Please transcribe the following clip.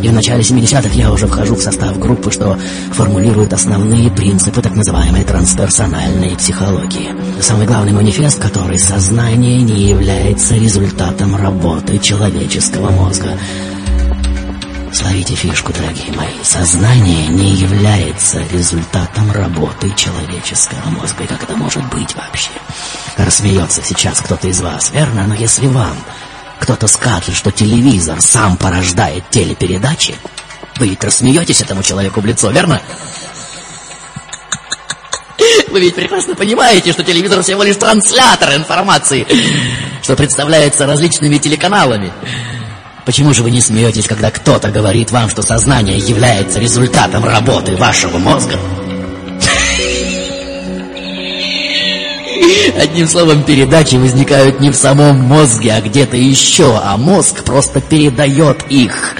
И в начале 70-х я уже вхожу в состав группы, что формулирует основные принципы так называемой трансперсональной психологии. Самый главный манифест, который сознание не является результатом работы человеческого мозга. Словите фишку, дорогие мои. Сознание не является результатом работы человеческого мозга. И как это может быть вообще? Рассмеется сейчас кто-то из вас, верно? Но если вам кто-то скажет, что телевизор сам порождает телепередачи, вы ведь рассмеетесь этому человеку в лицо, верно? Вы ведь прекрасно понимаете, что телевизор всего лишь транслятор информации, что представляется различными телеканалами. Почему же вы не смеетесь, когда кто-то говорит вам, что сознание является результатом работы вашего мозга? Одним словом, передачи возникают не в самом мозге, а где-то еще, а мозг просто передает их.